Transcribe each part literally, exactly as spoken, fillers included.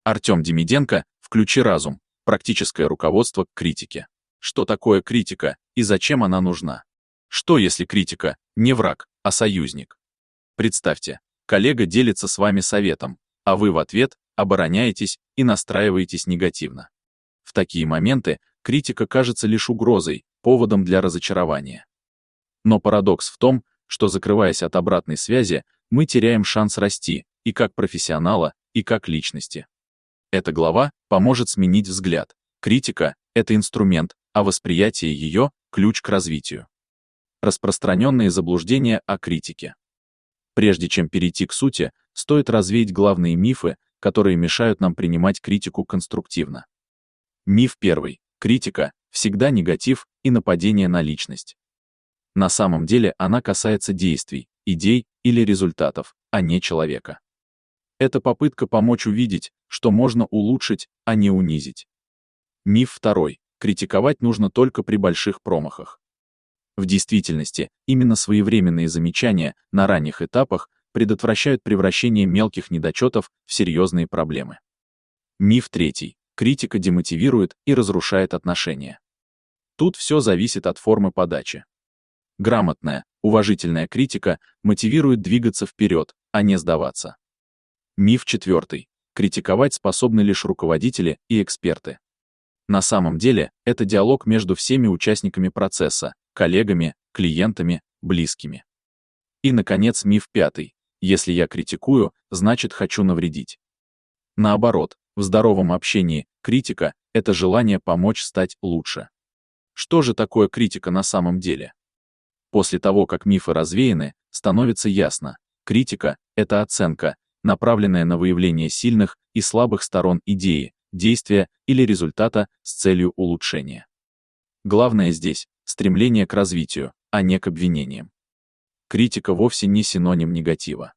Артем Демиденко, «Включи разум. Практическое руководство к критике». Что такое критика и зачем она нужна? Что, если критика не враг, а союзник? Представьте, коллега делится с вами советом, а вы в ответ обороняетесь и настраиваетесь негативно. В такие моменты критика кажется лишь угрозой, поводом для разочарования. Но парадокс в том, что, закрываясь от обратной связи, мы теряем шанс расти и как профессионала, и как личности. Эта глава поможет сменить взгляд. Критика — это инструмент, а восприятие ее — ключ к развитию. Распространенные заблуждения о критике. Прежде чем перейти к сути, стоит развеять главные мифы, которые мешают нам принимать критику конструктивно. Миф первый. Критика — всегда негатив и нападение на личность. На самом деле она касается действий, идей или результатов, а не человека. Это попытка помочь увидеть, что можно улучшить, а не унизить. Миф второй. Критиковать нужно только при больших промахах. В действительности, именно своевременные замечания на ранних этапах предотвращают превращение мелких недочетов в серьезные проблемы. Миф третий. Критика демотивирует и разрушает отношения. Тут все зависит от формы подачи. Грамотная, уважительная критика мотивирует двигаться вперед, а не сдаваться. Миф четвертый. Критиковать способны лишь руководители и эксперты. На самом деле, это диалог между всеми участниками процесса, коллегами, клиентами, близкими. И, наконец, миф пятый. Если я критикую, значит хочу навредить. Наоборот, в здоровом общении критика — это желание помочь стать лучше. Что же такое критика на самом деле? После того, как мифы развеяны, становится ясно. Критика — это оценка, направленная на выявление сильных и слабых сторон идеи, действия или результата с целью улучшения. Главное здесь — стремление к развитию, а не к обвинениям. Критика вовсе не синоним негатива.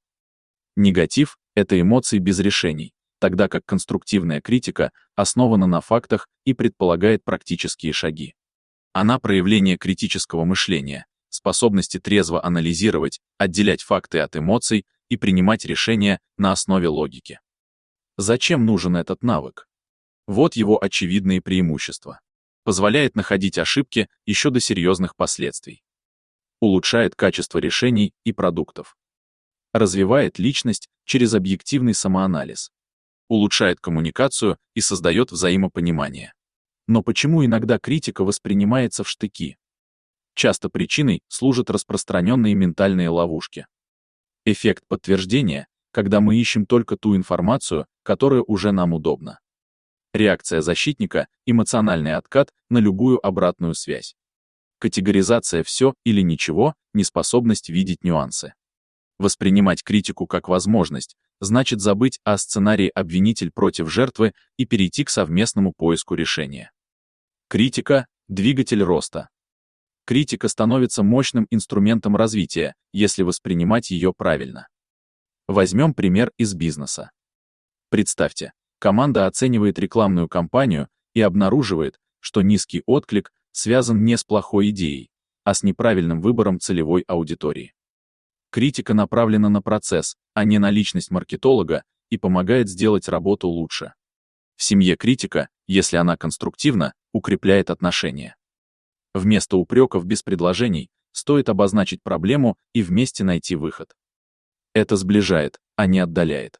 Негатив — это эмоции без решений, тогда как конструктивная критика основана на фактах и предполагает практические шаги. Она проявление критического мышления, способности трезво анализировать, отделять факты от эмоций и принимать решения на основе логики. Зачем нужен этот навык? Вот его очевидные преимущества. Позволяет находить ошибки еще до серьезных последствий. Улучшает качество решений и продуктов. Развивает личность через объективный самоанализ. Улучшает коммуникацию и создает взаимопонимание. Но почему иногда критика воспринимается в штыки? Часто причиной служат распространенные ментальные ловушки. Эффект подтверждения, когда мы ищем только ту информацию, которая уже нам удобна. Реакция защитника — эмоциональный откат на любую обратную связь. Категоризация «все» или «ничего», неспособность видеть нюансы. Воспринимать критику как возможность значит забыть о сценарии обвинитель против жертвы и перейти к совместному поиску решения. Критика — двигатель роста. Критика становится мощным инструментом развития, если воспринимать ее правильно. Возьмем пример из бизнеса. Представьте, команда оценивает рекламную кампанию и обнаруживает, что низкий отклик связан не с плохой идеей, а с неправильным выбором целевой аудитории. Критика направлена на процесс, а не на личность маркетолога, и помогает сделать работу лучше. В семье критика, если она конструктивна, укрепляет отношения. Вместо упреков без предложений стоит обозначить проблему и вместе найти выход. Это сближает, а не отдаляет.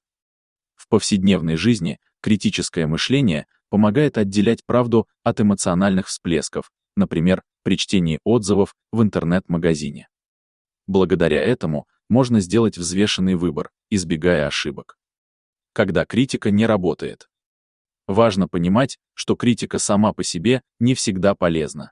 В повседневной жизни критическое мышление помогает отделять правду от эмоциональных всплесков, например, при чтении отзывов в интернет-магазине. Благодаря этому можно сделать взвешенный выбор, избегая ошибок. Когда критика не работает. Важно понимать, что критика сама по себе не всегда полезна.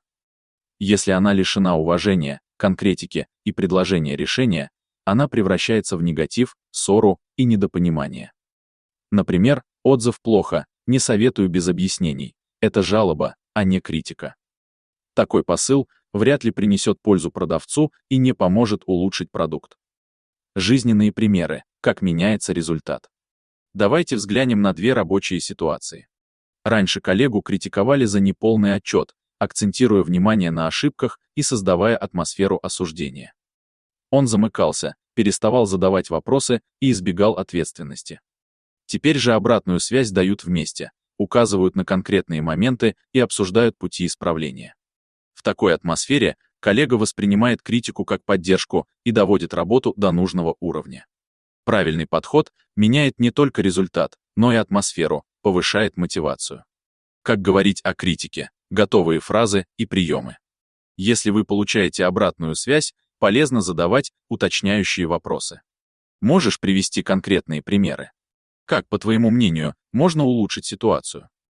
Если она лишена уважения, конкретики и предложения решения, она превращается в негатив, ссору и недопонимание. Например, отзыв плохо, не советую без объяснений. Это жалоба, а не критика. Такой посыл вряд ли принесет пользу продавцу и не поможет улучшить продукт. Жизненные примеры, как меняется результат. Давайте взглянем на две рабочие ситуации. Раньше коллегу критиковали за неполный отчет, акцентируя внимание на ошибках и создавая атмосферу осуждения. Он замыкался, переставал задавать вопросы и избегал ответственности. Теперь же обратную связь дают вместе, указывают на конкретные моменты и обсуждают пути исправления. В такой атмосфере коллега воспринимает критику как поддержку и доводит работу до нужного уровня. Правильный подход меняет не только результат, но и атмосферу, повышает мотивацию. Как говорить о критике? Готовые фразы и приемы. Если вы получаете обратную связь, полезно задавать уточняющие вопросы. Можешь привести конкретные примеры? Как, по твоему мнению, можно улучшить ситуацию?